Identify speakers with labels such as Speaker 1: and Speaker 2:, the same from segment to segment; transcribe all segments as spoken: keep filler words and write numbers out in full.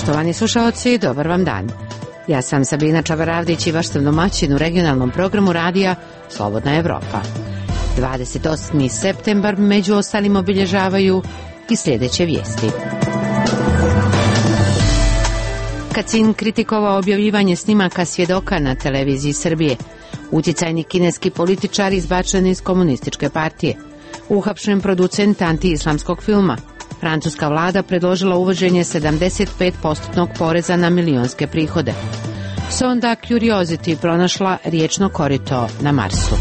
Speaker 1: Poštovani slušaoci, dobar vam dan. Ja sam Sabina Čavaravdić i vaš sam domaćin u regionalnom programu radija Slobodna Evropa. dvadeset osmi septembar među ostalim obilježavaju i sljedeće vijesti. Kacin kritikovao objavljivanje snimaka svjedoka na televiziji Srbije. Utjecajni kineski političar izbačen iz komunističke partije. Uhapšen producent anti-islamskog filma. Francuska vlada predložila uvođenje sedamdeset pet posto poreza na milionske prihode. Sonda Curiosity pronašla riječno korito na Marsu.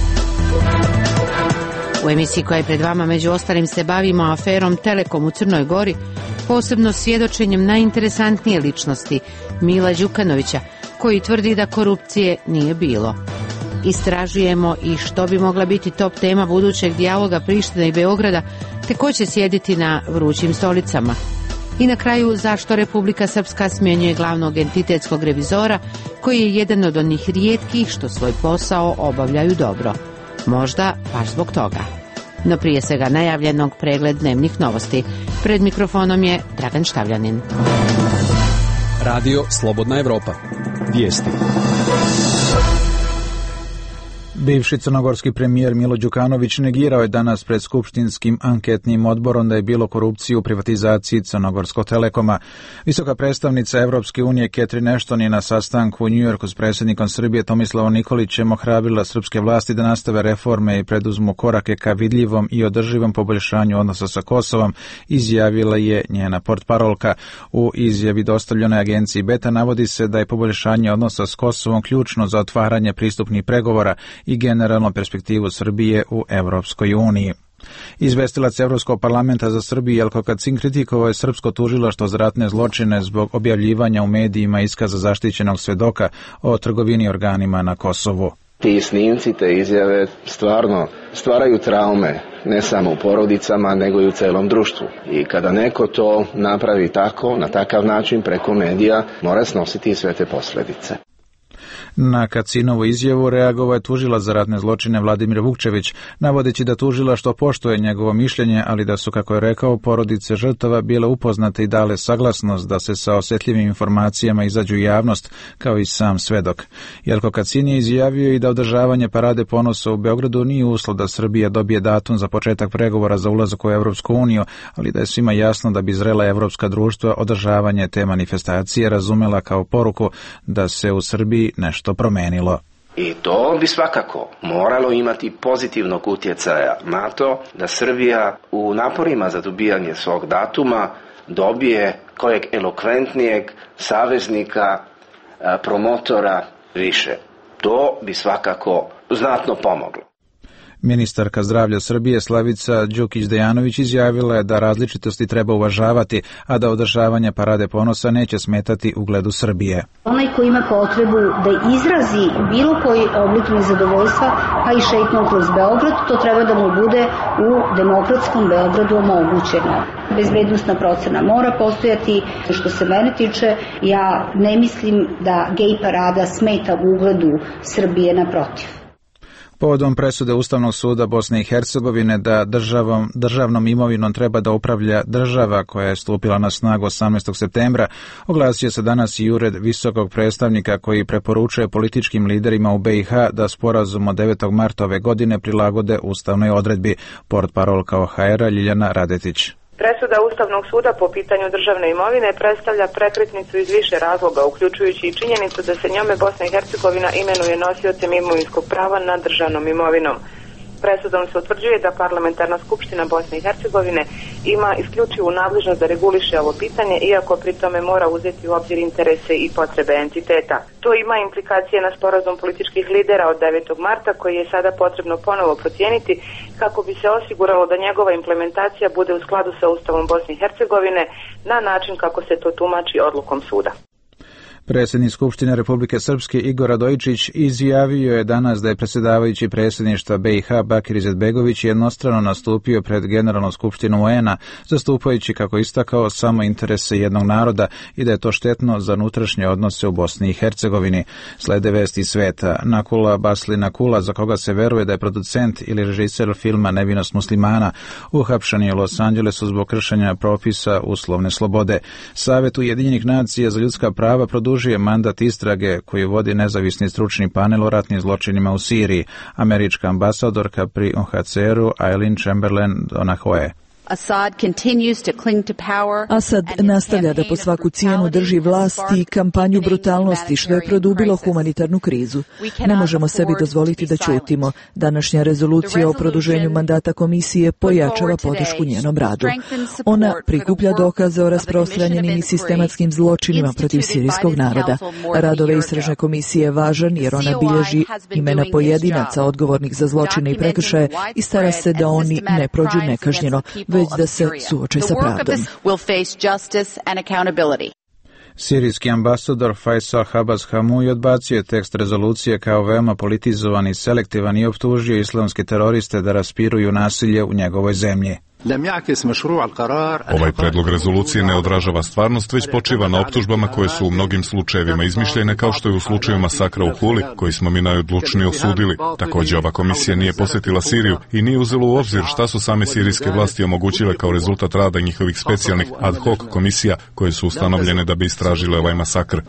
Speaker 1: U emisiji koja je pred vama među ostalim se bavimo aferom Telekom u Crnoj Gori, posebno svjedočenjem najinteresantnije ličnosti Mila Đukanovića, koji tvrdi da korupcije nije bilo. Istražujemo i što bi mogla biti top tema budućeg dijaloga Prištine i Beograda, te ko će sjediti na vrućim stolicama. I na kraju, zašto Republika Srpska smjenjuje glavnog entitetskog revizora, koji je jedan od onih rijetkih što svoj posao obavljaju dobro. Možda baš zbog toga. No prije svega najavljenog pregled dnevnih novosti. Pred mikrofonom je Dragan Štavljanin.
Speaker 2: Radio Slobodna Evropa. Vijesti.
Speaker 3: Bivši crnogorski premijer Milo Đukanović negirao je danas pred skupštinskim anketnim odborom da je bilo korupcije u privatizaciji Crnogorskog Telekoma. Visoka predstavnica Evropske unije Catherine Ashton je na sastanku u Njujorku s predsjednikom Srbije Tomislavom Nikolićem ohrabrila srpske vlasti da nastave reforme i preduzmu korake ka vidljivom i održivom poboljšanju odnosa sa Kosovom, izjavila je njena portparolka. U izjavi dostavljenoj agenciji Beta navodi se da je poboljšanje odnosa s Kosovom ključno za otvaranje pristupnih pregovora i generalno perspektivu Srbije u Evropskoj uniji. Izvestilac Evropskog parlamenta za Srbiju Jelko Kacin kritikovao je srpsko tužilaštvo za ratne zločine zbog objavljivanja u medijima iskaza zaštićenog svedoka o trgovini organima na Kosovu.
Speaker 4: Ti snimci, te izjave stvarno stvaraju traume, ne samo u porodicama, nego i u celom društvu. I kada neko to napravi tako, na takav način preko medija, mora snositi sve te posljedice.
Speaker 3: Na Kacinovu izjavu reagovao je tužilac za ratne zločine Vladimir Vukčević, navodeći da tužilaštvo poštuje njegovo mišljenje, ali da su, kako je rekao, porodice žrtava bile upoznate i dale saglasnost da se sa osjetljivim informacijama izađu u javnost, kao i sam svedok. Jelko Kacin je izjavio i da održavanje parade ponosa u Beogradu nije uslov da Srbija dobije datum za početak pregovora za ulazak u Evropsku uniju, ali da je svima jasno da bi zrela evropska društva održavanje te manifestacije razumela kao poruku da se u Srbiji nešto promenilo.
Speaker 4: I to bi svakako moralo imati pozitivnog utjecaja na to da Srbija u naporima za dobijanje svog datuma dobije kojeg elokventnijeg saveznika, promotora više. To bi svakako znatno pomoglo.
Speaker 3: Ministarka zdravlja Srbije Slavica Đukić-Dejanović izjavila je da različitosti treba uvažavati, a da održavanje parade ponosa neće smetati ugledu Srbije.
Speaker 5: Onaj ko ima potrebu da izrazi bilo koji oblik nezadovoljstva, pa i šetnju kroz Beograd, to treba da mu bude u demokratskom Beogradu omogućeno. Bezbednosna procena mora postojati. Što se mene tiče, ja ne mislim da gej parada smeta ugledu Srbije, naprotiv.
Speaker 3: Povodom presude Ustavnog suda Bosne i Hercegovine da državom, državnom imovinom treba da upravlja država koja je stupila na snagu osamnaestog septembra, oglasio se danas i ured visokog predstavnika koji preporučuje političkim liderima u B i H da sporazum od devetog marta ove godine prilagode ustavnoj odredbi. Portparolka O H R-a Ljiljana Radetić.
Speaker 6: Presuda Ustavnog suda po pitanju državne imovine predstavlja prekretnicu iz više razloga, uključujući i činjenicu da se njome Bosna i Hercegovina imenuje nosiocem imovinskog prava nad državnom imovinom. Presudom se utvrđuje da Parlamentarna skupština Bosne i Hercegovine ima isključivu nadležnost da reguliše ovo pitanje, iako pri tome mora uzeti u obzir interese i potrebe entiteta. To ima implikacije na sporazum političkih lidera od devetog marta, koji je sada potrebno ponovo procijeniti kako bi se osiguralo da njegova implementacija bude u skladu sa Ustavom Bosne i Hercegovine na način kako se to tumači odlukom suda.
Speaker 3: Predsjednik Skupštine Republike Srpske Igor Radojičić izjavio je danas da je predsjedavajući predsjedništva B i H Bakir Izetbegović jednostrano nastupio pred Generalnu skupštinu U N a, zastupajući, kako istakao, samo interese jednog naroda i da je to štetno za unutrašnje odnose u Bosni i Hercegovini. Slede vesti sveta. Nakula Basli Nakula, za koga se veruje da je producent ili režiser filma Nevinost muslimana, uhapšen je u Los Angelesu zbog kršenja propisa uslovne slobode. Savjet Ujedinjenih nacija za ljudska prava produžuje je mandat istrage koju vodi nezavisni stručni panel o ratnim zločinima u Siriji. Američka ambasadorka pri U N H C R-u Eileen Chamberlain Donahoe.
Speaker 7: Assad continues to cling to power.
Speaker 8: Asad nastavlja da po svaku cijenu drži vlast i kampanju brutalnosti, što je produbilo humanitarnu krizu. Ne možemo sebi dozvoliti da ćutimo. Današnja rezolucija o produženju mandata komisije pojačava podršku njenom radu. Ona prikuplja dokaze o rasprostranjenim i sistematskim zločinima protiv sirijskog naroda. Rad ove istražne komisije je važan jer ona bilježi imena pojedinaca odgovornih za zločine i prekršaje i stara se da oni ne prođu nekažnjeno, već da se suoče sa pravdom.
Speaker 3: Sirijski ambasador Faisal Habas Hamui odbacio je tekst rezolucije kao veoma politizovan i selektivan i optužio islamske teroriste da raspiruju nasilje u njegovoj zemlji.
Speaker 9: Ovaj predlog rezolucije ne odražava stvarnost, već počiva na optužbama koje su u mnogim slučajevima izmišljene, kao što je u slučaju masakra u Kuli, koji smo mi najodlučnije osudili. Također, ova komisija nije posjetila Siriju i nije uzela u obzir šta su same sirijske vlasti omogućile kao rezultat rada njihovih specijalnih ad hoc komisija koje su ustanovljene da bi istražile ovaj masakr.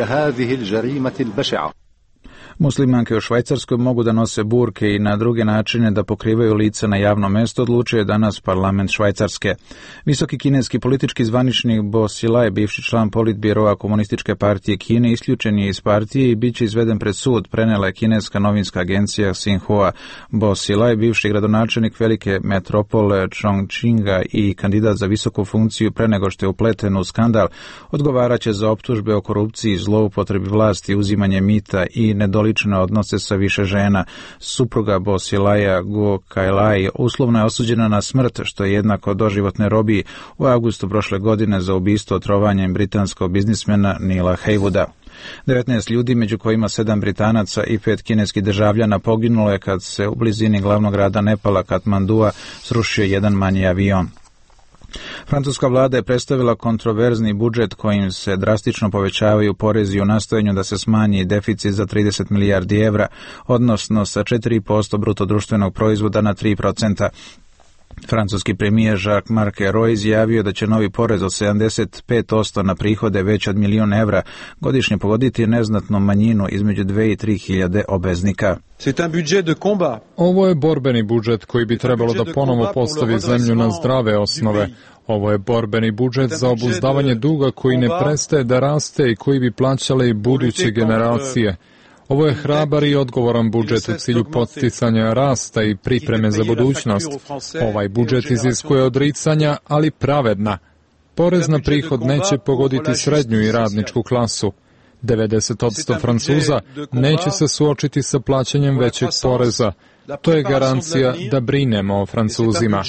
Speaker 3: Muslimanke u Švajcarskoj mogu da nose burke i na druge načine da pokrivaju lica na javnom mestu, odlučio je danas parlament Švajcarske. Visoki kineski politički zvaničnik Bo Xilai, bivši član politbiroa Komunističke partije Kine, isključen je iz partije i bit će izveden pred sud, prenela je kineska novinska agencija Xinhua. Bo Xilai, bivši gradonačelnik velike metropole Chongqinga i kandidat za visoku funkciju pre nego što je upleten u skandal, odgovaraće za optužbe o korupciji, zloupotrebi vlasti, uzimanje mita i nedoličnosti lične odnose sa više žena. Supruga Bo Xilaia, Guo Kailai, uslovno je osuđena na smrt, što je jednako doživotne robiji, u avgustu prošle godine za ubistvo otrovanjem britanskog biznismena Nila Haywooda. devetnaest ljudi, među kojima sedam Britanaca i pet kineskih državljana, poginulo je kad se u blizini glavnog grada Nepala, Katmandua, srušio jedan manji avion. Francuska vlada je predstavila kontroverzni budžet kojim se drastično povećavaju porezi u nastojanju da se smanji deficit za trideset milijardi evra, odnosno sa četiri posto bruto društvenog proizvoda na tri posto. Francuski premijer Jacques-Marc Ayrault izjavio da će novi porez od sedamdeset pet posto na prihode već od milion evra godišnje pogoditi neznatnu manjinu između dve i tri hiljade obveznika.
Speaker 10: Ovo je borbeni budžet koji bi trebalo da ponovo postavi zemlju na zdrave osnove. Ovo je borbeni budžet za obuzdavanje duga koji ne prestaje da raste i koji bi plaćale i buduće generacije. Ovo je hrabar i odgovoran budžet u cilju podsticanja rasta i pripreme za budućnost. Ovaj budžet iziskuje odricanja, ali pravedna. Porez na prihod neće pogoditi srednju i radničku klasu. devedeset posto Francuza neće se suočiti sa plaćanjem većeg poreza. To je garancija da brinemo o Francuzima.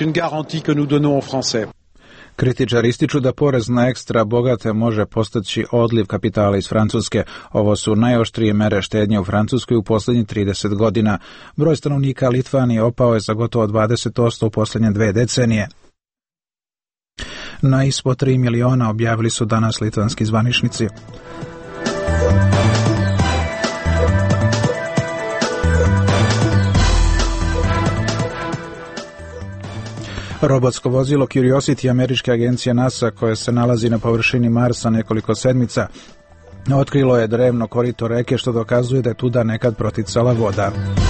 Speaker 3: Kritičari ističu da porez na ekstra bogate može postaći odliv kapitala iz Francuske. Ovo su najoštrije mere štednje u Francuskoj u posljednjih trideset godina. Broj stanovnika Litvanije opao je za gotovo dvadeset posto u posljednje dve decenije. Na ispod tri miliona, objavili su danas litvanski zvaničnici. Robotsko vozilo Curiosity američke agencije NASA, koje se nalazi na površini Marsa nekoliko sedmica, otkrilo je drevno korito reke, što dokazuje da je tuda nekad proticala voda.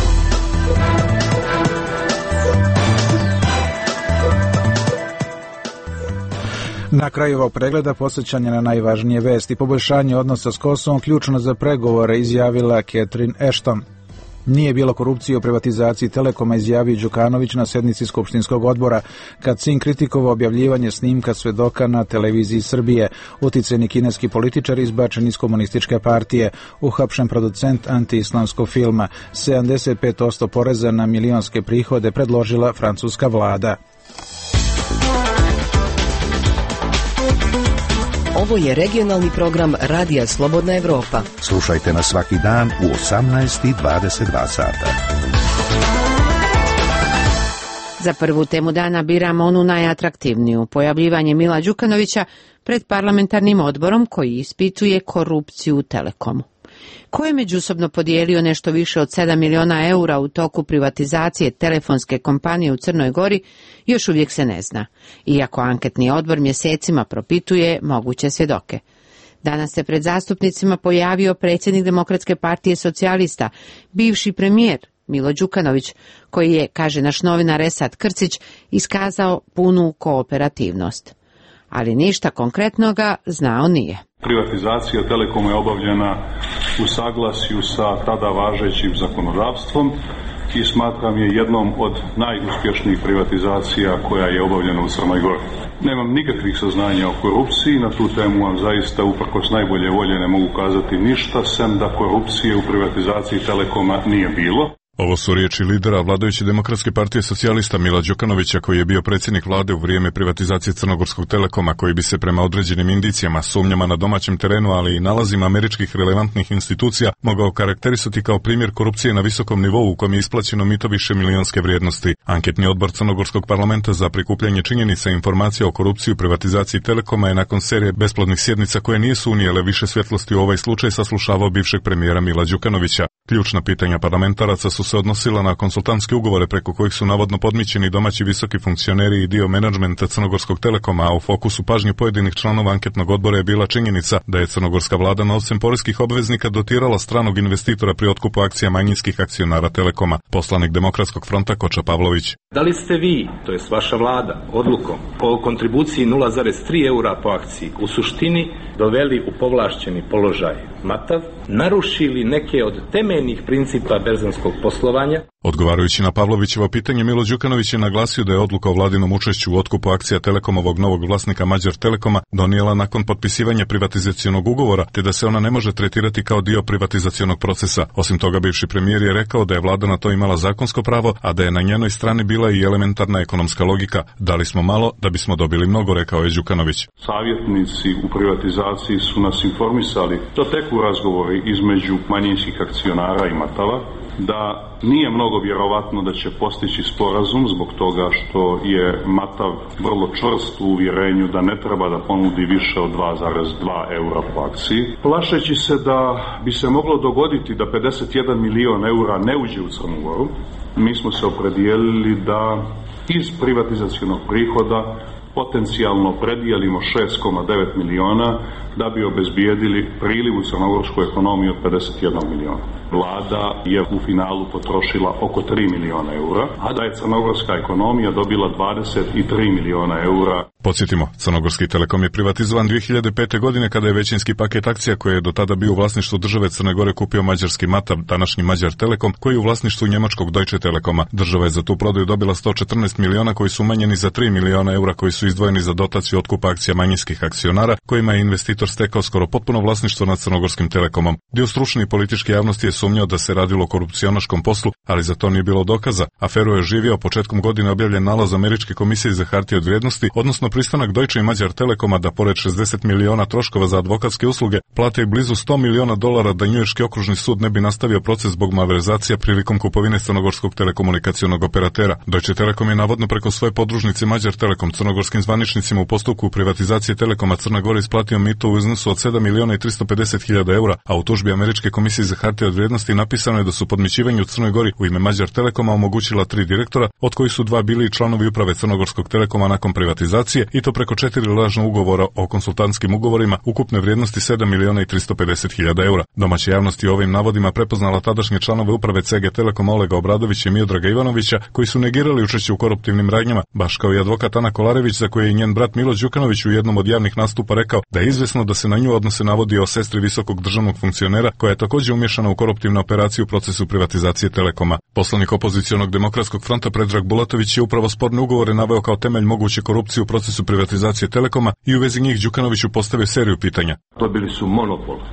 Speaker 3: Na kraju ovog pregleda posjećanje na najvažnije vesti. Poboljšanje odnosa s Kosovom ključno za pregovore, izjavila Catherine Ashton. Nije bilo korupcije u privatizaciji Telekoma, izjavio Đukanović na sednici Skupštinskog odbora, kad sin kritikovao objavljivanje snimka svedoka na televiziji Srbije. Uticajni kineski političar izbačen iz Komunističke partije, uhapšen producent antiislamskog filma, sedamdeset pet posto poreza na milionske prihode predložila francuska vlada.
Speaker 11: Ovo je regionalni program Radija Slobodna Evropa.
Speaker 12: Slušajte nas svaki dan u osamnaest i dvadeset dva sata.
Speaker 1: Za prvu temu dana biramo onu najatraktivniju, pojavljivanje Mila Đukanovića pred parlamentarnim odborom koji ispituje korupciju u Telekomu. Ko je međusobno podijelio nešto više od sedam miliona eura u toku privatizacije telefonske kompanije u Crnoj Gori, još uvijek se ne zna, iako anketni odbor mjesecima propituje moguće svjedoke. Danas se pred zastupnicima pojavio predsjednik Demokratske partije socijalista, bivši premijer Milo Đukanović, koji je, kaže naš novinar Esad Krcić, iskazao punu kooperativnost. Ali ništa konkretnoga znao nije.
Speaker 13: Privatizacija Telekoma je obavljena u saglasju sa tada važećim zakonodavstvom i smatram je jednom od najuspješnijih privatizacija koja je obavljena u Crnoj Gori. Nemam nikakvih saznanja o korupciji, na tu temu vam zaista uprkos najbolje volje ne mogu kazati ništa, sem da korupcije u privatizaciji Telekoma nije bilo.
Speaker 9: Ovo su riječi lidera vladajuće Demokratske partije socijalista Mila Đukanovića, koji je bio predsjednik vlade u vrijeme privatizacije Crnogorskog Telekoma, koji bi se prema određenim indicijama, sumnjama na domaćem terenu, ali i nalazima američkih relevantnih institucija, mogao karakterisati kao primjer korupcije na visokom nivou u kojem je isplaćeno mito više milionske vrijednosti. Anketni odbor Crnogorskog parlamenta za prikupljanje činjenica i informacija o korupciji u privatizaciji Telekoma je nakon serije besplodnih sjednica koje nisu unijele više svjetlosti u ovaj slučaj saslušavao bivšeg premijera Mila Đukanovića. Ključna pitanja parlamentaraca su se odnosila na konsultantske ugovore preko kojih su navodno podmićeni domaći visoki funkcioneri i dio menadžmenta Crnogorskog Telekoma, a u fokusu pažnje pojedinih članova anketnog odbora je bila činjenica da je crnogorska vlada novcem poreskih obveznika dotirala stranog investitora pri otkupu akcija manjinskih akcionara Telekoma. Poslanik Demokratskog fronta Koča Pavlović.
Speaker 14: Da li ste vi, to jest vaša vlada, odlukom po kontribuciji nula zarez tri eura po akciji u suštini doveli u povlašćeni položaj Matav, narušili neke od temeljnih principa berzanskog poslovanja?
Speaker 9: Odgovarajući na Pavlovićevo pitanje, Milo Đukanović je naglasio da je odluka o vladinom učešću u otkupu akcija Telekomovog novog vlasnika Mađar Telekoma donijela nakon potpisivanja privatizacionog ugovora, te da se ona ne može tretirati kao dio privatizacionog procesa. Osim toga, bivši premijer je rekao da je vlada na to imala zakonsko pravo, a da je na njenoj strani bila i elementarna ekonomska logika. Dali smo malo da bismo dobili mnogo, rekao je Đukanović.
Speaker 13: Savjetnici u privatizaciji su nas informisali da teku razgovori između manjinskih akcionara i Matava, da nije mnogo vjerovatno da će postići sporazum zbog toga što je Matav vrlo čvrst u uvjerenju da ne treba da ponudi više od dva zarez dva eura po akciji. Plašeći se da bi se moglo dogoditi da pedeset jedan milion eura ne uđe u Crnu Goru, mi smo se opredijelili da iz privatizacionog prihoda potencijalno predijelimo šest zarez devet miliona da bi obezbijedili priliv u crnogorsku ekonomiju od pedeset jedan miliona. Vlada je u finalu potrošila oko tri miliona eura, a da je crnogorska ekonomija dobila dvadeset tri miliona eura.
Speaker 9: Podsjetimo, Crnogorski Telekom je privatizovan dvije hiljade pete. godine kada je većinski paket akcija koji je do tada bio u vlasništvu države Crne Gore kupio mađarski Matav, današnji Mađar Telekom, koji je u vlasništvu njemačkog Deutsche Telekoma. Država je za tu prodaju dobila sto četrnaest miliona koji su umanjeni za tri miliona eura koji su izdvojeni za dotaciju otkupa akcija manjinskih akcionara, kojima je investitor stekao skoro potpuno vlasništvo nad Crnogorskim Telekomom. Dio stručne i političke javnosti je sumnjao da se radilo o korupcionaškom poslu, ali za to nije bilo dokaza. Aferu je živio početkom godine objavljen nalaz Američke komisije za hartije od vrijednosti, odnosno pristanak Deutsche i Mađar Telekoma da pored šezdeset miliona troškova za advokatske usluge plate i blizu sto miliona dolara da njujorški okružni sud ne bi nastavio proces zbog malverzacija prilikom kupovine crnogorskog telekomunikacionog operatera. Deutsche Telekom je navodno preko svoje podružnice Mađar Telekom crnogorskim zvaničnicima u postupku privatizacije Telekoma Crna Gora isplatio mito u iznosu od sedam miliona i tristo pedeset hiljada eura, a u tužbi Američke komisije za hartije od vrijednosti napisano je da su podmićivanje u Crnoj Gori u ime Mađar Telekoma omogućila tri direktora, od kojih su dva bili članovi uprave Crnogorskog Telekoma nakon privatizacije, i to preko četiri lažna ugovora o konsultantskim ugovorima ukupne vrijednosti sedam miliona i tristo pedeset hiljada eura. Domaća javnost je ovim navodima prepoznala tadašnje članove uprave C G Telekoma Olega Obradovića i Miodraga Ivanovića, koji su negirali učešće u koruptivnim radnjama, baš kao i advokat Ana Kolarević, za koje je njen brat Milo Đukanović u jednom od javnih nastupa rekao da je izvesno da se na nju odnose navodi o sestri visokog državnog funkcionera koja je također umješana u koruptivne operacije u procesu privatizacije Telekoma. Poslanik opozicionog Demokratskog fronta Predrag Bulatović je upravo sporne ugovore naveo kao temelj moguće korupcije u procesu privatizacije Telekoma i u vezi njih Đukanoviću postavio seriju pitanja.
Speaker 13: Dobili su monopol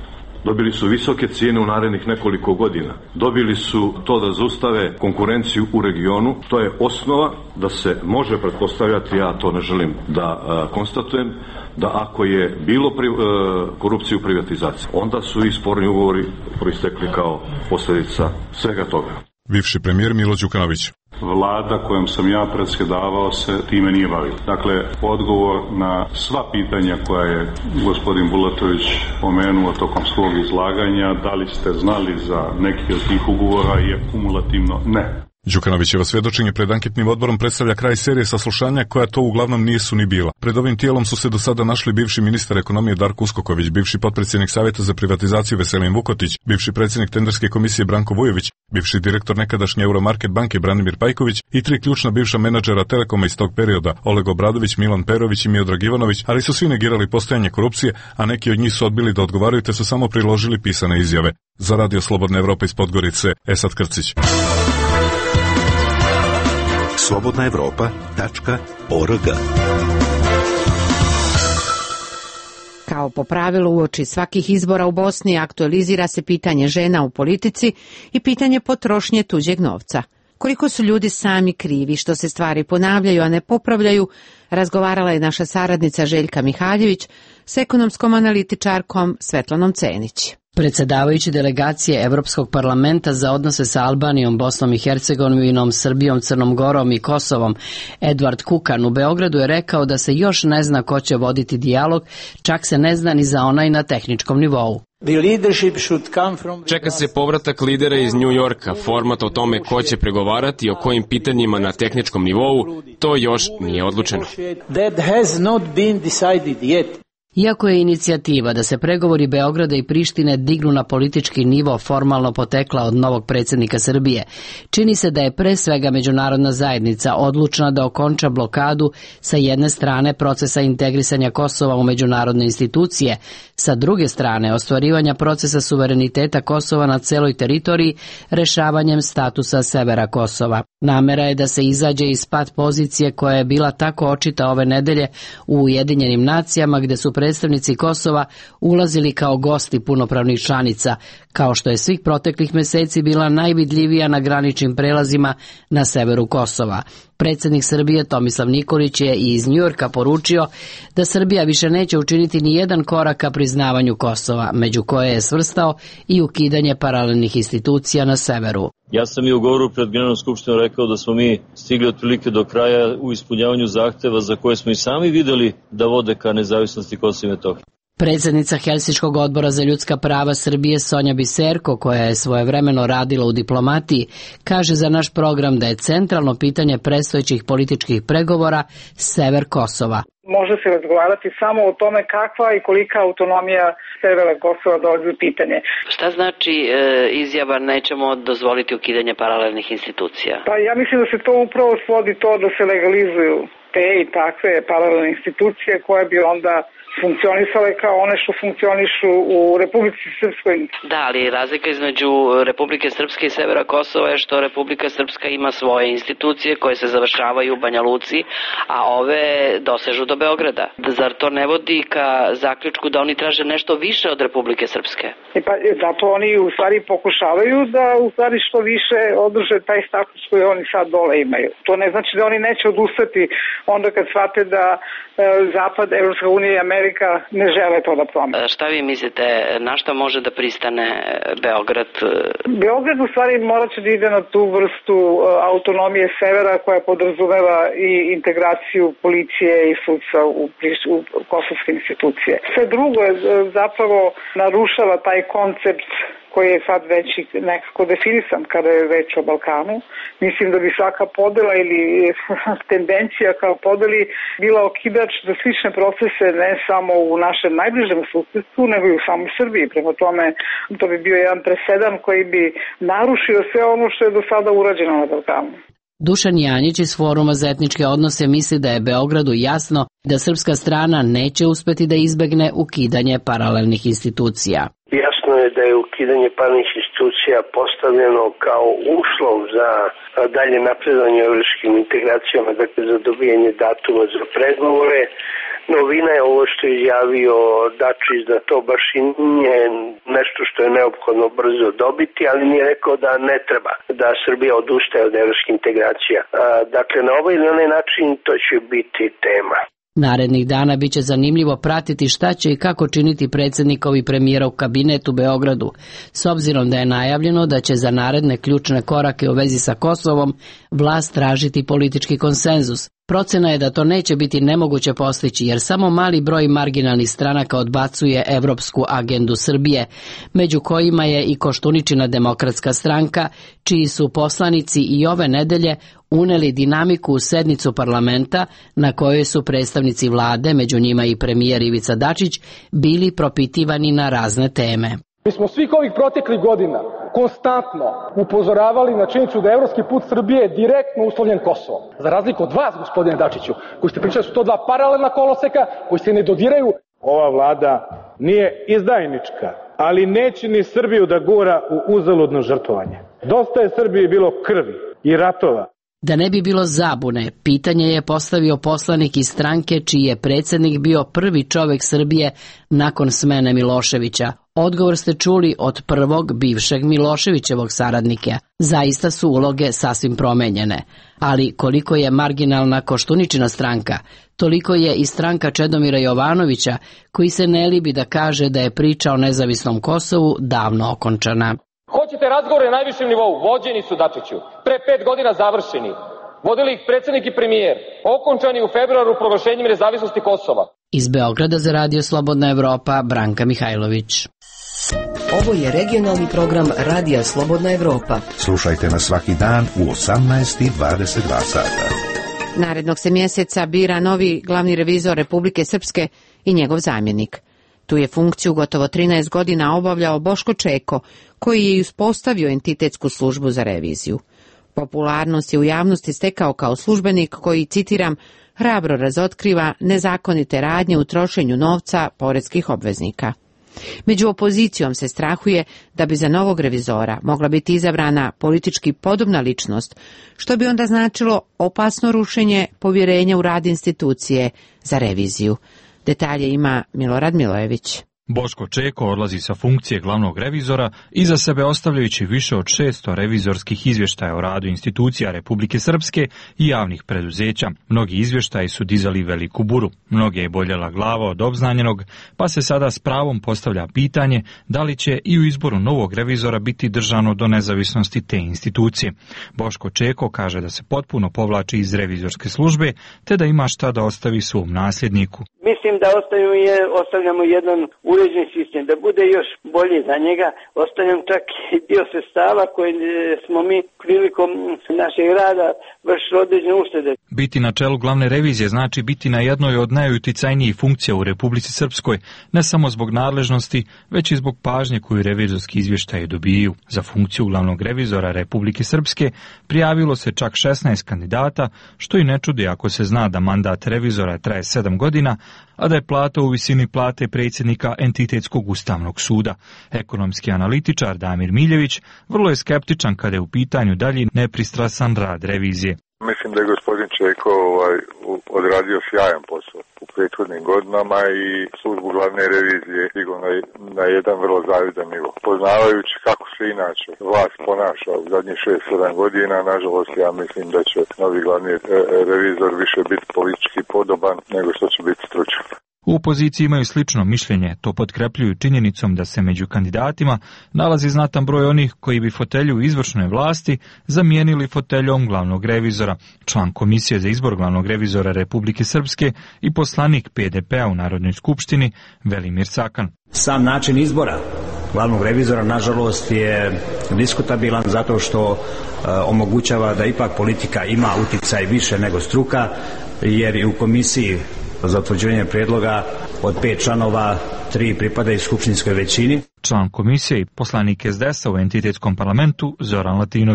Speaker 13: Dobili su visoke cijene u narednih nekoliko godina. Dobili su to da zaustave konkurenciju u regionu. To je osnova da se može pretpostavljati, ja to ne želim da a, konstatujem, da ako je bilo pri, a, korupcije u privatizaciji, onda su i sporni ugovori proistekli kao posljedica svega toga.
Speaker 9: Bivši premijer Milo Đukanović.
Speaker 13: Vlada kojom sam ja predsjedavao se time nije bavila. Dakle, odgovor na sva pitanja koja je gospodin Bulatović pomenuo tokom svog izlaganja, da li ste znali za neki od tih ugovora, je kumulativno ne.
Speaker 9: Đukanovićevo svjedočenje pred anketnim odborom predstavlja kraj serije saslušanja koja to uglavnom nisu ni bila. Pred ovim tijelom su se do sada našli bivši ministar ekonomije Darko Uskoković, bivši potpredsjednik Savjeta za privatizaciju Veselin Vukotić, bivši predsjednik tenderske komisije Branko Vujović, bivši direktor nekadašnje Euromarket banke Branimir Pajković i tri ključna bivša menadžera Telekoma iz tog perioda, Oleg Obradović, Milan Perović i Miodrag Ivanović, ali su svi negirali postojanje korupcije, a neki od njih su odbili da odgovaraju te su samo priložili pisane izjave. Za Radio Slobodna Evropa iz Podgorice, Esad Krcić.
Speaker 12: slobodna evropa tačka org.
Speaker 1: Kao po pravilu uoči svakih izbora u Bosni aktualizira se pitanje žena u politici i pitanje potrošnje tuđeg novca. Koliko su ljudi sami krivi što se stvari ponavljaju, a ne popravljaju, razgovarala je naša saradnica Željka Mihaljević s ekonomskom analitičarkom Svetlanom Cenić.
Speaker 15: Predsjedavajući delegacije Evropskog parlamenta za odnose sa Albanijom, Bosnom i Hercegovinom, Srbijom, Crnom Gorom i Kosovom, Edvard Kukan u Beogradu je rekao da se još ne zna ko će voditi dijalog, čak se ne zna ni za onaj na tehničkom nivou.
Speaker 16: Čeka se povratak lidera iz New Yorka, format o tome ko će pregovarati o kojim pitanjima na tehničkom nivou, to još nije odlučeno.
Speaker 15: Iako je inicijativa da se pregovori Beograda i Prištine dignu na politički nivo formalno potekla od novog predsjednika Srbije, čini se da je pre svega međunarodna zajednica odlučna da okonča blokadu sa jedne strane procesa integrisanja Kosova u međunarodne institucije, sa druge strane ostvarivanja procesa suvereniteta Kosova na celoj teritoriji rešavanjem statusa severa Kosova. Namera je da se izađe iz pat pozicije koja je bila tako očita ove nedelje u Ujedinjenim nacijama gde su predstavnici Kosova ulazili kao gosti punopravnih članica, kao što je svih proteklih meseci bila najvidljivija na graničnim prelazima na severu Kosova. Predsjednik Srbije Tomislav Nikolić je i iz Njujorka poručio da Srbija više neće učiniti ni jedan korak ka priznavanju Kosova, među koje je svrstao i ukidanje paralelnih institucija na severu.
Speaker 17: Ja sam i u govoru pred Generalnom skupštinom rekao da smo mi stigli otprilike do kraja u ispunjavanju zahteva za koje smo i sami videli da vode ka nezavisnosti Kosova i Metohije.
Speaker 15: Predsjednica Helsinškog odbora za ljudska prava Srbije Sonja Biserko, koja je svojevremeno radila u diplomatiji, kaže za naš program da je centralno pitanje predstojećih političkih pregovora sever Kosova.
Speaker 18: Može se razgovarati samo o tome kakva i kolika autonomija severa Kosova dolazi u pitanje.
Speaker 19: Šta znači e, izjava nećemo dozvoliti ukidanje paralelnih institucija?
Speaker 18: Pa ja mislim da se to upravo svodi to da se legalizuju te i takve paralelne institucije koje bi onda funkcionisale kao one što funkcionišu u Republici Srpskoj.
Speaker 19: Da, ali razlika između Republike Srpske i severa Kosova je što Republika Srpska ima svoje institucije koje se završavaju u Banja Luci, a ove dosežu do Beograda. Zar to ne vodi ka zaključku da oni traže nešto više od Republike Srpske?
Speaker 18: E pa zato oni u stvari pokušavaju da u stvari što više održe taj status koji oni sad dole imaju. To ne znači da oni neće odustati onda kad shvate da e, Zapad, Evropska unija i Amerika ne žele to da promene.
Speaker 19: Šta vi mislite, na šta može da pristane Beograd?
Speaker 18: Beograd u stvari morat će da ide na tu vrstu autonomije severa koja podrazumeva i integraciju policije i sudstva u, u kosovske institucije. Sve drugo je zapravo narušava taj koncept koji je sad već nekako definisan kada je reč o Balkanu. Mislim da bi svaka podela ili tendencija kao podeli bila okidač za slične procese ne samo u našem najbližem susjedstvu, nego i u samoj Srbiji. Prema tome, to bi bio jedan presedan koji bi narušio sve ono što je do sada urađeno na Balkanu.
Speaker 15: Dušan Janjić iz Foruma za etničke odnose misli da je Beogradu jasno da srpska strana neće uspeti da izbegne ukidanje paralelnih institucija.
Speaker 20: Jasno je je da je ukidanje parnih institucija postavljeno kao uslov za dalje napredovanje u evropskim integracijama, dakle za dobijanje datuma za pregovore. Novina je ovo što je izjavio Dačić, da to baš i nije nešto što je neophodno brzo dobiti, ali nije rekao da ne treba da Srbija odustaje od evropskih integracija. Dakle, na ovaj ili onaj način to će biti tema.
Speaker 15: Narednih dana biće zanimljivo pratiti šta će i kako činiti predsjednikov i premijerov kabinet u Beogradu, s obzirom da je najavljeno da će za naredne ključne korake u vezi sa Kosovom vlast tražiti politički konsenzus. Procena je da to neće biti nemoguće postići, jer samo mali broj marginalnih stranaka odbacuje evropsku agendu Srbije, među kojima je i Koštuničina demokratska stranka, čiji su poslanici i ove nedelje uneli dinamiku u sednicu parlamenta na kojoj su predstavnici vlade, među njima i premijer Ivica Dačić, bili propitivani na razne teme.
Speaker 21: Mi smo svih ovih proteklih godina konstantno upozoravali na činjenicu da je evropski put Srbije direktno uslovljen Kosovom. Za razliku od vas, gospodine Dačiću, koji ste pričali da su to dva paralelna koloseka koji se ne dodiraju.
Speaker 22: Ova vlada nije izdajnička, ali neće ni Srbiju da gura u uzaludno žrtvovanje. Dosta je Srbiji bilo krvi i ratova.
Speaker 15: Da ne bi bilo zabune, pitanje je postavio poslanik iz stranke čiji je predsjednik bio prvi čovjek Srbije nakon smene Miloševića. Odgovor ste čuli od prvog bivšeg Miloševićevog saradnika. Zaista su uloge sasvim promenjene. Ali koliko je marginalna Koštuničina stranka, toliko je i stranka Čedomira Jovanovića, koji se ne libi da kaže da je priča o nezavisnom Kosovu davno okončana.
Speaker 21: Hoćete razgovore na najvišem nivou, vođeni su, Dačiću, pre pet godina završeni. Vodili ih predsjednik i premijer, okončani u februaru proglašenjem nezavisnosti Kosova.
Speaker 15: Iz Beograda za Radio Slobodna Evropa, Branka Mihajlović.
Speaker 11: Ovo je regionalni program Radija Slobodna Evropa.
Speaker 12: Slušajte nas svaki dan u osamnaest i dvadeset dva sata.
Speaker 1: Narednog se mjeseca bira novi glavni revizor Republike Srpske i njegov zamjenik. Tu je funkciju gotovo trinaest godina obavljao Boško Čeko, koji je uspostavio entitetsku službu za reviziju. Popularnost je u javnosti stekao kao službenik koji, citiram, hrabro razotkriva nezakonite radnje u trošenju novca poreskih obveznika. Među opozicijom se strahuje da bi za novog revizora mogla biti izabrana politički podobna ličnost, što bi onda značilo opasno rušenje povjerenja u rad institucije za reviziju. Detalje ima Milorad Milojević.
Speaker 23: Boško Čeko odlazi sa funkcije glavnog revizora, iza sebe ostavljajući više od šesto revizorskih izvještaja o radu institucija Republike Srpske i javnih preduzeća. Mnogi izvještaji su dizali veliku buru, mnoge je boljela glava od obznanjenog, pa se sada s pravom postavlja pitanje da li će i u izboru novog revizora biti držano do nezavisnosti te institucije. Boško Čeko kaže da se potpuno povlači iz revizorske službe, te da ima šta da ostavi svom nasljedniku.
Speaker 24: Mislim da ostavljamo, je, ostavljamo jedan uređen sistem, da bude još bolje za njega. Ostavljam čak i dio sredstava koje smo mi prilikom našeg rada vršili određene uštede.
Speaker 23: Biti na čelu glavne revizije znači biti na jednoj od najuticajnijih funkcija u Republici Srpskoj, ne samo zbog nadležnosti, već i zbog pažnje koju revizorski izvještaji dobiju. Za funkciju glavnog revizora Republike Srpske prijavilo se čak šesnaest kandidata, što i ne čudi ako se zna da mandat revizora traje sedam godina, a da je plata u visini plate predsjednika Entitetskog ustavnog suda. Ekonomski analitičar Damir Miljević vrlo je skeptičan kada je u pitanju dalji nepristrasan rad revizije.
Speaker 25: Mislim da je gospodin Čeko ovaj, odradio sjajan posao u prethodnim godinama i službu glavne revizije digao na, na jedan vrlo zavidan nivo. Poznavajući kako se inače vlast ponaša u zadnjih šest sedam godina, nažalost ja mislim da će novi glavni revizor više biti politički podoban nego što će biti stručan.
Speaker 23: U opoziciji imaju slično mišljenje, to potkrepljuju činjenicom da se među kandidatima nalazi znatan broj onih koji bi fotelju u izvršnoj vlasti zamijenili foteljom glavnog revizora, član Komisije za izbor glavnog revizora Republike Srpske i poslanik P D P-a u Narodnoj skupštini Velimir Cakan.
Speaker 26: Sam način izbora glavnog revizora nažalost je diskutabilan zato što e, omogućava da ipak politika ima uticaj više nego struka, jer i u komisiji za utvrđivanje prijedloga od pet članova, tri pripadaju skupštinskoj većini.
Speaker 23: Član komisije i poslanik S D S-a u entitetskom parlamentu Zoran Latinović.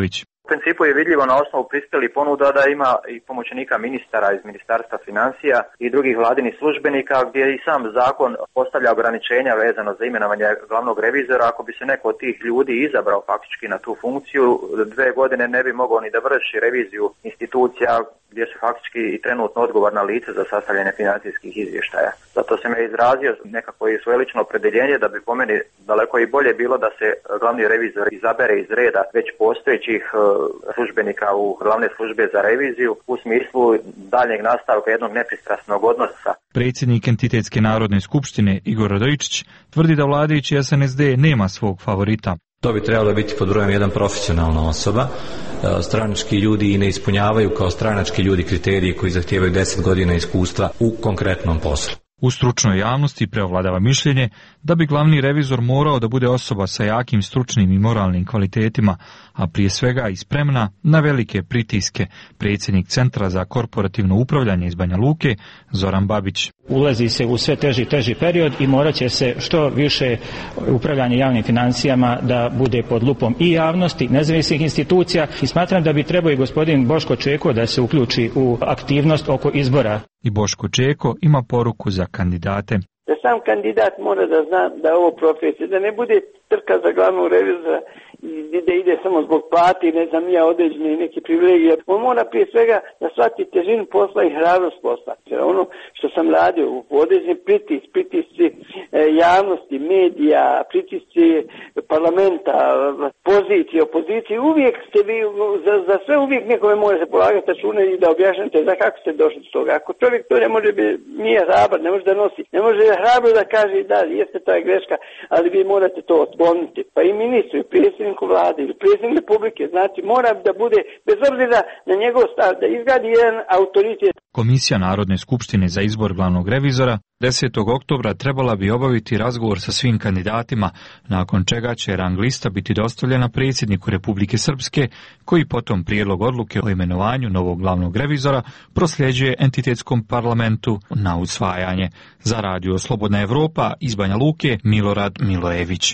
Speaker 2: U principu je vidljivo na osnovu prispjelih ponuda da ima i pomoćnika ministara iz Ministarstva financija i drugih vladinih službenika, gdje i sam zakon postavlja ograničenja vezano za imenovanje glavnog revizora. Ako bi se neko od tih ljudi izabrao faktički na tu funkciju, dve godine ne bi mogao ni da vrši reviziju institucija gdje su faktički i trenutno odgovorna lica za sastavljanje financijskih izvještaja. Zato sam je izrazio nekako i svoje lično opredjeljenje da bi po meni daleko i bolje bilo da se glavni revizor izabere iz reda već postojećih službenika u glavne službe za reviziju u smislu daljnjeg nastavka jednog nepristrasnog odnosa.
Speaker 23: Predsjednik Entitetske narodne skupštine Igor Radojičić tvrdi da vladajući S N S D nema svog favorita.
Speaker 4: To bi trebalo biti pod brojem jedan profesionalna osoba. Stranački ljudi i ne ispunjavaju kao stranački ljudi kriteriji koji zahtijevaju deset godina iskustva u konkretnom poslu.
Speaker 23: U stručnoj javnosti preovladava mišljenje da bi glavni revizor morao da bude osoba sa jakim stručnim i moralnim kvalitetima, a prije svega i spremna na velike pritiske. Predsjednik Centra za korporativno upravljanje iz Banja Luke, Zoran Babić.
Speaker 5: Ulazi se u sve teži teži period i morat će se što više upravljanje javnim financijama da bude pod lupom i javnosti, nezavisnih institucija, i smatram da bi trebao i gospodin Boško Čeko da se uključi u aktivnost oko izbora.
Speaker 23: I Boško Čeko ima poruku za kandidate.
Speaker 24: Da sam kandidat mora da zna da je ovo profesija, da ne bude trka za glavnog revizora da ide samo zbog plati, ne znam ja, određene neke privilegije. On mora prije svega da shvati težinu posla i hrabrost posla. Jer ono što sam radio u određeni pritis, pritisci e, javnosti, medija, pritisci parlamenta, pozicije, opozicije, uvijek ste vi, za, za sve uvijek nekome mora se polagati račune i da objašnjate za kako ste došli do toga. Ako čovjek to ne može, nije hrabar, ne može da nosi, ne može hrabro da kaže da jeste to je greška, ali vi morate to otkloniti. Pa i ministru, i predsjedniku vlade, ili predsjednik republike, znači mora da bude, bez obzira na njegov stav, da izgradi jedan autoritet.
Speaker 23: Komisija Narodne skupštine za izbor glavnog revizora desetog oktobra trebala bi obaviti razgovor sa svim kandidatima, nakon čega će rang lista biti dostavljena predsjedniku Republike Srpske, koji potom prijedlog odluke o imenovanju novog glavnog revizora prosljeđuje entitetskom parlamentu na usvajanje. Za radio Slobodna Evropa iz Banja Luke, Milorad Milojević.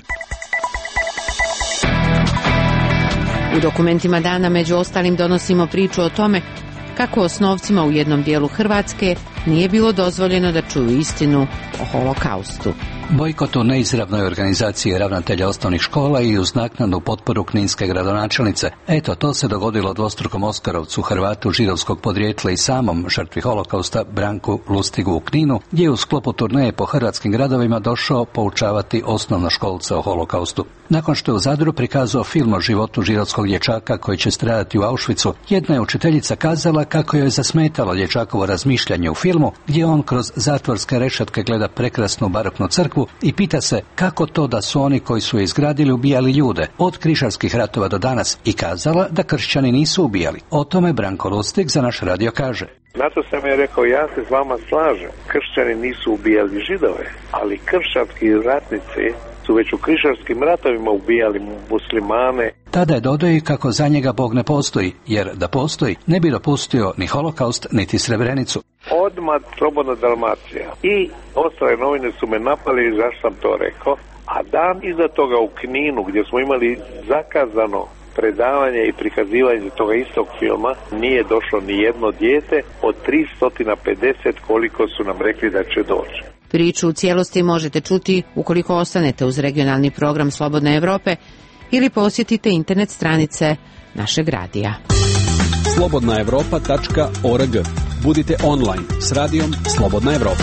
Speaker 1: U dokumentima dana među ostalim donosimo priču o tome kako osnovcima u jednom dijelu Hrvatske nije bilo dozvoljeno da čuju istinu o holokaustu.
Speaker 6: Bojkot u neizravnoj organizaciji ravnatelja osnovnih škola i uz naknadnu potporu kninske gradonačelnice. Eto, to se dogodilo dvostrukom Oskarovcu, Hrvatu židovskog podrijetla i samom žrtvi holokausta Branku Lustigu u Kninu, gdje je u sklopu turneje po hrvatskim gradovima došao poučavati osnovnoškolce o holokaustu. Nakon što je u Zadru prikazao film o životu židovskog dječaka koji će stradati u Auschwitzu, jedna je učiteljica kazala kako joj je zasmetalo dječakovo razmišljanje u filmu, gdje on kroz zatvorske rešetke gleda prekrasnu baroknu crkvu i pita se kako to da su oni koji su je izgradili ubijali ljude od križarskih ratova do danas, i kazala da kršćani nisu ubijali. O tome Branko Lustig za naš radio kaže.
Speaker 7: Na to sam je rekao, ja se s vama slažem. Kršćani nisu ubijali židove, ali kršćanski ratnici su već u križarskim ratovima ubijali muslimane.
Speaker 6: Tada je dodao i kako za njega Bog ne postoji, jer da postoji ne bi dopustio ni holokaust, niti Srebrenicu.
Speaker 7: Odmah Slobodna Dalmacija i ostale novine su me napali zašto sam to rekao, a dan iza toga u Kninu gdje smo imali zakazano predavanje i prikazivanje toga istog filma nije došlo ni jedno dijete od tristo pedeset koliko su nam rekli da će doći.
Speaker 1: Priču u cijelosti možete čuti ukoliko ostanete uz regionalni program Slobodne Evrope ili posjetite internet stranice našeg radija.
Speaker 8: slobodna evropa tačka org. Budite online s radijom Slobodna Evropa.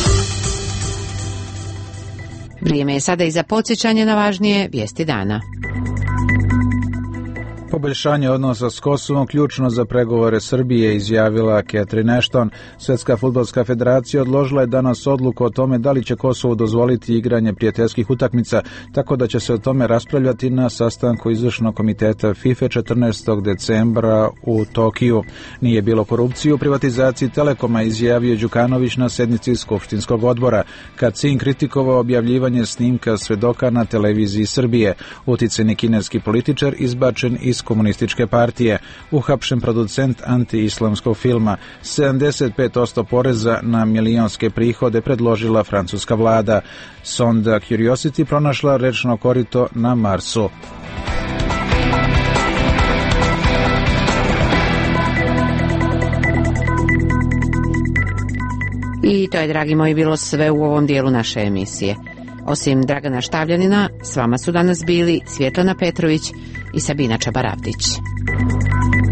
Speaker 1: Vrijeme je sada i za podsjećanje na važnije vijesti dana.
Speaker 3: Poboljšanje odnosa s Kosovom ključno za pregovore Srbije, izjavila Catherine Ashton. Svjetska fudbalska federacija odložila je danas odluku o tome da li će Kosovu dozvoliti igranje prijateljskih utakmica, tako da će se o tome raspravljati na sastanku izvršnog komiteta FIFA četrnaestog decembra u Tokiju. Nije bilo korupcije u privatizaciji Telekoma, izjavio Đukanović na sednici skupštinskog odbora, kad sin kritikovao objavljivanje snimka svedoka na televiziji Srbije. Uticajni kineski političar izbačen iz komunističke partije, uhapšen producent anti-islamskog filma, sedamdeset pet posto poreza na milionske prihode predložila francuska vlada. Sonda Curiosity pronašla rečno korito na Marsu.
Speaker 1: I to je, dragi moji, bilo sve u ovom dijelu naše emisije. Osim Dragana Štavljanina, s vama su danas bili Svjetlana Petrović i Sabina Čabaravdić.